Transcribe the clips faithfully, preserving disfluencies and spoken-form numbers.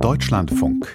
Deutschlandfunk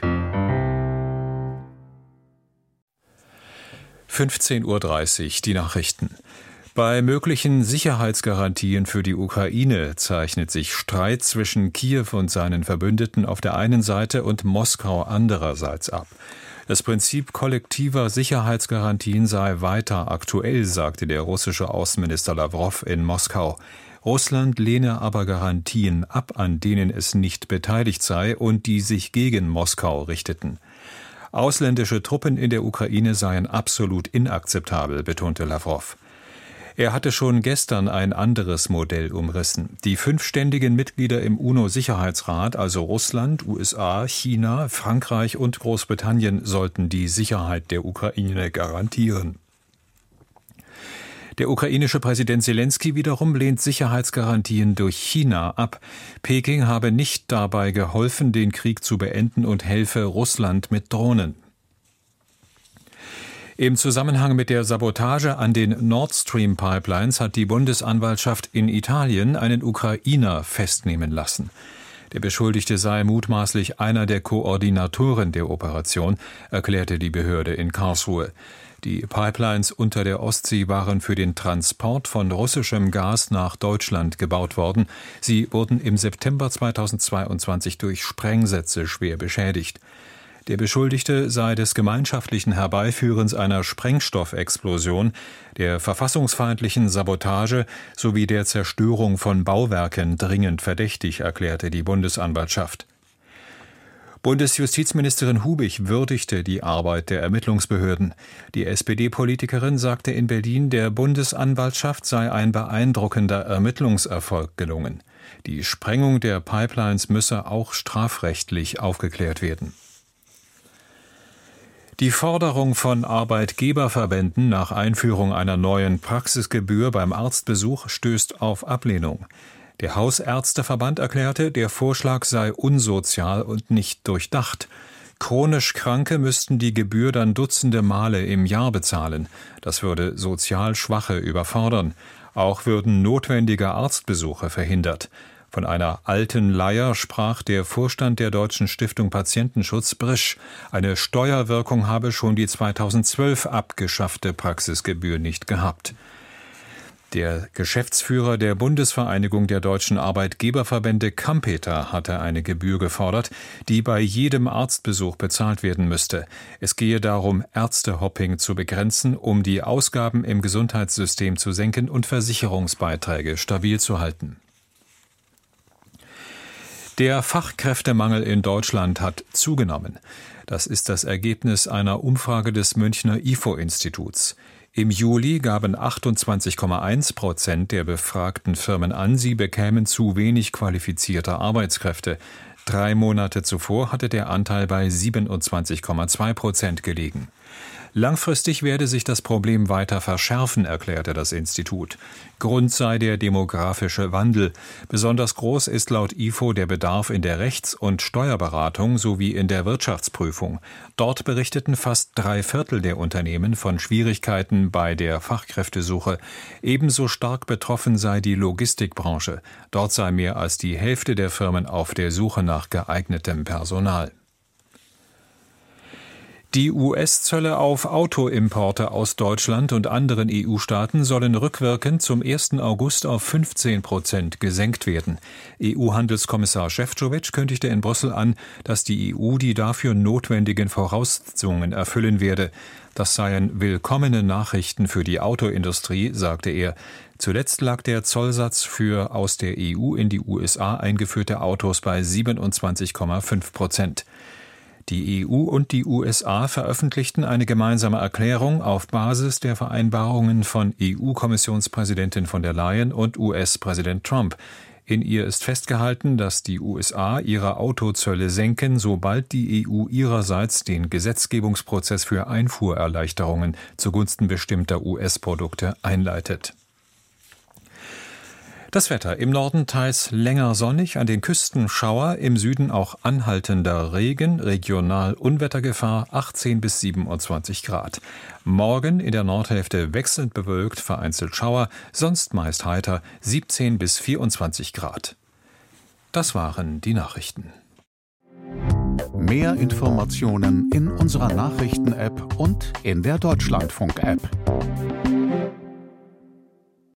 fünfzehn Uhr dreißig, die Nachrichten. Bei möglichen Sicherheitsgarantien für die Ukraine zeichnet sich Streit zwischen Kiew und seinen Verbündeten auf der einen Seite und Moskau andererseits ab. Das Prinzip kollektiver Sicherheitsgarantien sei weiter aktuell, sagte der russische Außenminister Lawrow in Moskau. Russland lehne aber Garantien ab, an denen es nicht beteiligt sei und die sich gegen Moskau richteten. Ausländische Truppen in der Ukraine seien absolut inakzeptabel, betonte Lawrow. Er hatte schon gestern ein anderes Modell umrissen. Die fünf ständigen Mitglieder im UNO-Sicherheitsrat, also Russland, U S A, China, Frankreich und Großbritannien, sollten die Sicherheit der Ukraine garantieren. Der ukrainische Präsident Selenskyj wiederum lehnt Sicherheitsgarantien durch China ab. Peking habe nicht dabei geholfen, den Krieg zu beenden und helfe Russland mit Drohnen. Im Zusammenhang mit der Sabotage an den Nord Stream Pipelines hat die Bundesanwaltschaft in Italien einen Ukrainer festnehmen lassen. Der Beschuldigte sei mutmaßlich einer der Koordinatoren der Operation, erklärte die Behörde in Karlsruhe. Die Pipelines unter der Ostsee waren für den Transport von russischem Gas nach Deutschland gebaut worden. Sie wurden im September zweitausendzweiundzwanzig durch Sprengsätze schwer beschädigt. Der Beschuldigte sei des gemeinschaftlichen Herbeiführens einer Sprengstoffexplosion, der verfassungsfeindlichen Sabotage sowie der Zerstörung von Bauwerken dringend verdächtig, erklärte die Bundesanwaltschaft. Bundesjustizministerin Hubich würdigte die Arbeit der Ermittlungsbehörden. Die S P D-Politikerin sagte in Berlin, der Bundesanwaltschaft sei ein beeindruckender Ermittlungserfolg gelungen. Die Sprengung der Pipelines müsse auch strafrechtlich aufgeklärt werden. Die Forderung von Arbeitgeberverbänden nach Einführung einer neuen Praxisgebühr beim Arztbesuch stößt auf Ablehnung. Der Hausärzteverband erklärte, der Vorschlag sei unsozial und nicht durchdacht. Chronisch Kranke müssten die Gebühr dann dutzende Male im Jahr bezahlen. Das würde sozial Schwache überfordern. Auch würden notwendige Arztbesuche verhindert. Von einer alten Leier sprach der Vorstand der Deutschen Stiftung Patientenschutz Brisch. Eine Steuerwirkung habe schon die zweitausendzwölf abgeschaffte Praxisgebühr nicht gehabt. Der Geschäftsführer der Bundesvereinigung der deutschen Arbeitgeberverbände Kampeter hatte eine Gebühr gefordert, die bei jedem Arztbesuch bezahlt werden müsste. Es gehe darum, Ärztehopping zu begrenzen, um die Ausgaben im Gesundheitssystem zu senken und Versicherungsbeiträge stabil zu halten. Der Fachkräftemangel in Deutschland hat zugenommen. Das ist das Ergebnis einer Umfrage des Münchner I F O-Instituts. Im Juli gaben achtundzwanzig Komma eins Prozent der befragten Firmen an, sie bekämen zu wenig qualifizierte Arbeitskräfte. Drei Monate zuvor hatte der Anteil bei siebenundzwanzig Komma zwei Prozent gelegen. Langfristig werde sich das Problem weiter verschärfen, erklärte das Institut. Grund sei der demografische Wandel. Besonders groß ist laut I F O der Bedarf in der Rechts- und Steuerberatung sowie in der Wirtschaftsprüfung. Dort berichteten fast drei Viertel der Unternehmen von Schwierigkeiten bei der Fachkräftesuche. Ebenso stark betroffen sei die Logistikbranche. Dort sei mehr als die Hälfte der Firmen auf der Suche nach geeignetem Personal. Die U S-Zölle auf Autoimporte aus Deutschland und anderen E U-Staaten sollen rückwirkend zum ersten August auf fünfzehn Prozent gesenkt werden. E U-Handelskommissar Šefčovič kündigte in Brüssel an, dass die E U die dafür notwendigen Voraussetzungen erfüllen werde. Das seien willkommene Nachrichten für die Autoindustrie, sagte er. Zuletzt lag der Zollsatz für aus der E U in die U S A eingeführte Autos bei siebenundzwanzig Komma fünf Prozent. Die E U und die U S A veröffentlichten eine gemeinsame Erklärung auf Basis der Vereinbarungen von E U-Kommissionspräsidentin von der Leyen und U S-Präsident Trump. In ihr ist festgehalten, dass die U S A ihre Autozölle senken, sobald die E U ihrerseits den Gesetzgebungsprozess für Einfuhrerleichterungen zugunsten bestimmter U S-Produkte einleitet. Das Wetter: im Norden teils länger sonnig, an den Küsten Schauer, im Süden auch anhaltender Regen, regional Unwettergefahr, achtzehn bis siebenundzwanzig Grad. Morgen in der Nordhälfte wechselnd bewölkt, vereinzelt Schauer, sonst meist heiter, siebzehn bis vierundzwanzig Grad. Das waren die Nachrichten. Mehr Informationen in unserer Nachrichten-App und in der Deutschlandfunk-App.